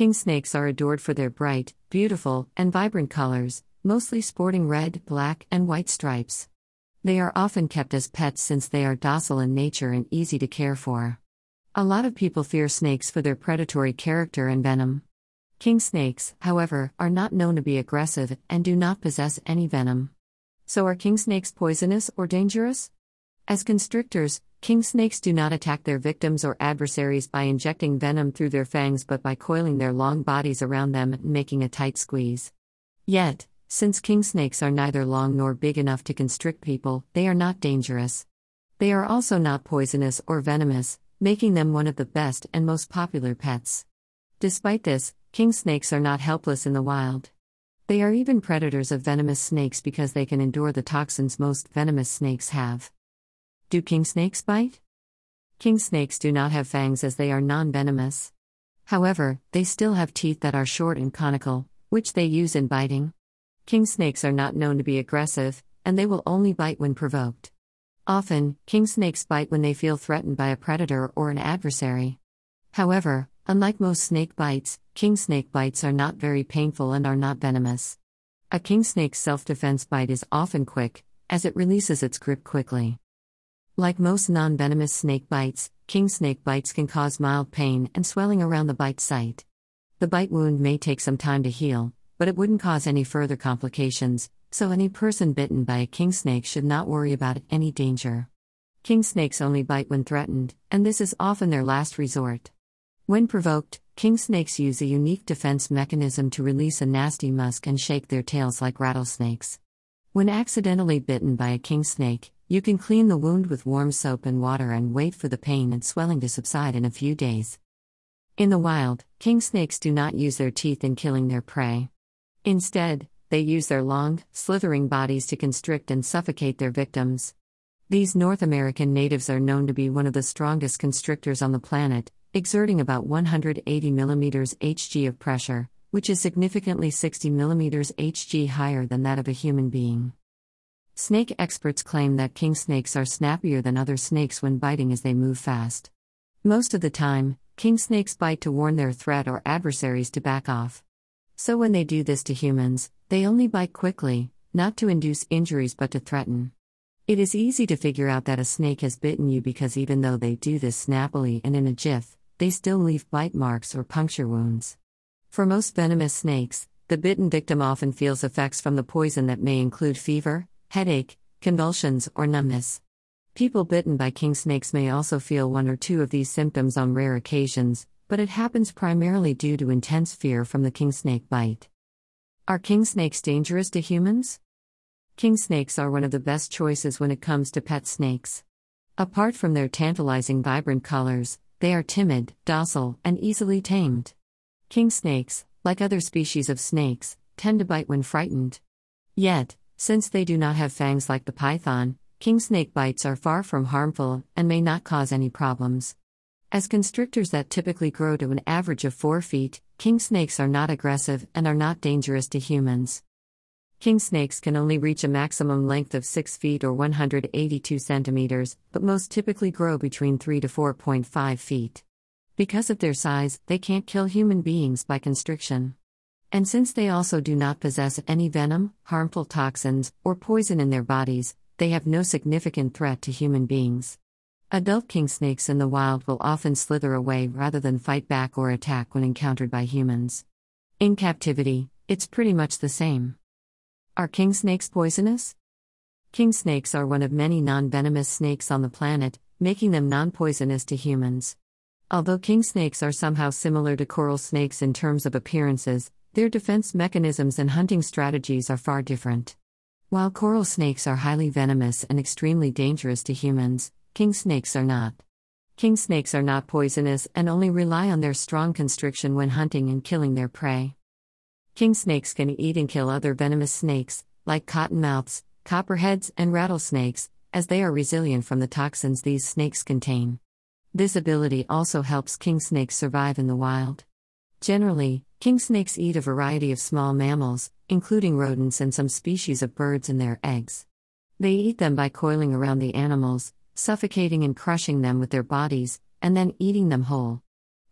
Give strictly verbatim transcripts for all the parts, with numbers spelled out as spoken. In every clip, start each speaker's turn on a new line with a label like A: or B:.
A: King snakes are adored for their bright, beautiful, and vibrant colors, mostly sporting red, black, and white stripes. They are often kept as pets since they are docile in nature and easy to care for. A lot of people fear snakes for their predatory character and venom. King snakes, however, are not known to be aggressive and do not possess any venom. So are king snakes poisonous or dangerous? As constrictors, king snakes do not attack their victims or adversaries by injecting venom through their fangs but by coiling their long bodies around them and making a tight squeeze. Yet, since king snakes are neither long nor big enough to constrict people, they are not dangerous. They are also not poisonous or venomous, making them one of the best and most popular pets. Despite this, king snakes are not helpless in the wild. They are even predators of venomous snakes because they can endure the toxins most venomous snakes have. Do king snakes bite? King snakes do not have fangs as they are non-venomous. However, they still have teeth that are short and conical, which they use in biting. King snakes are not known to be aggressive, and they will only bite when provoked. Often, king snakes bite when they feel threatened by a predator or an adversary. However, unlike most snake bites, king snake bites are not very painful and are not venomous. A king snake's self-defense bite is often quick, as it releases its grip quickly. Like most non-venomous snake bites, king snake bites can cause mild pain and swelling around the bite site. The bite wound may take some time to heal, but it wouldn't cause any further complications, so any person bitten by a king snake should not worry about any danger. King snakes only bite when threatened, and this is often their last resort. When provoked, king snakes use a unique defense mechanism to release a nasty musk and shake their tails like rattlesnakes. When accidentally bitten by a king snake, you can clean the wound with warm soap and water and wait for the pain and swelling to subside in a few days. In the wild, king snakes do not use their teeth in killing their prey. Instead, they use their long, slithering bodies to constrict and suffocate their victims. These North American natives are known to be one of the strongest constrictors on the planet, exerting about one hundred eighty millimeters Hg of pressure, which is significantly sixty millimeters Hg higher than that of a human being. Snake experts claim that king snakes are snappier than other snakes when biting as they move fast. Most of the time, king snakes bite to warn their threat or adversaries to back off. So when they do this to humans, they only bite quickly, not to induce injuries but to threaten. It is easy to figure out that a snake has bitten you because even though they do this snappily and in a jiff, they still leave bite marks or puncture wounds. For most venomous snakes, the bitten victim often feels effects from the poison that may include fever, headache, convulsions, or numbness. People bitten by king snakes may also feel one or two of these symptoms on rare occasions, but it happens primarily due to intense fear from the king snake bite. Are king snakes dangerous to humans? King snakes are one of the best choices when it comes to pet snakes. Apart from their tantalizing vibrant colors, they are timid, docile, and easily tamed. King snakes, like other species of snakes, tend to bite when frightened. Yet, since they do not have fangs like the python, king snake bites are far from harmful and may not cause any problems. As constrictors that typically grow to an average of four feet, king snakes are not aggressive and are not dangerous to humans. King snakes can only reach a maximum length of six feet or one hundred eighty-two centimeters, but most typically grow between three to four point five feet. Because of their size, they can't kill human beings by constriction. And since they also do not possess any venom, harmful toxins, or poison in their bodies, they have no significant threat to human beings. Adult king snakes in the wild will often slither away rather than fight back or attack when encountered by humans. In captivity, it's pretty much the same. Are king snakes poisonous? King snakes are one of many non-venomous snakes on the planet, making them non-poisonous to humans. Although king snakes are somehow similar to coral snakes in terms of appearances, their defense mechanisms and hunting strategies are far different. While coral snakes are highly venomous and extremely dangerous to humans, king snakes are not. King snakes are not poisonous and only rely on their strong constriction when hunting and killing their prey. King snakes can eat and kill other venomous snakes, like cottonmouths, copperheads, and rattlesnakes, as they are resilient from the toxins these snakes contain. This ability also helps king snakes survive in the wild. Generally, king snakes eat a variety of small mammals, including rodents and some species of birds and their eggs. They eat them by coiling around the animals, suffocating and crushing them with their bodies, and then eating them whole.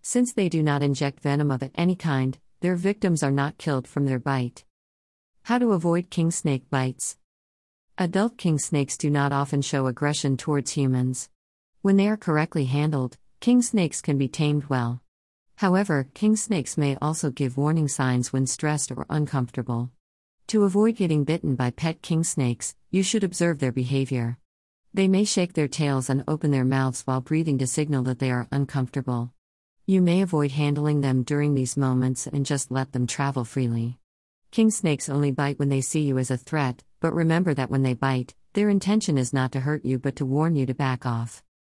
A: Since they do not inject venom of any kind, their victims are not killed from their bite. How to avoid king snake bites? Adult king snakes do not often show aggression towards humans. When they are correctly handled, king snakes can be tamed well. However, king snakes may also give warning signs when stressed or uncomfortable. To avoid getting bitten by pet king snakes, you should observe their behavior. They may shake their tails and open their mouths while breathing to signal that they are uncomfortable. You may avoid handling them during these moments and just let them travel freely. King snakes only bite when they see you as a threat, but remember that when they bite, their intention is not to hurt you but to warn you to back off.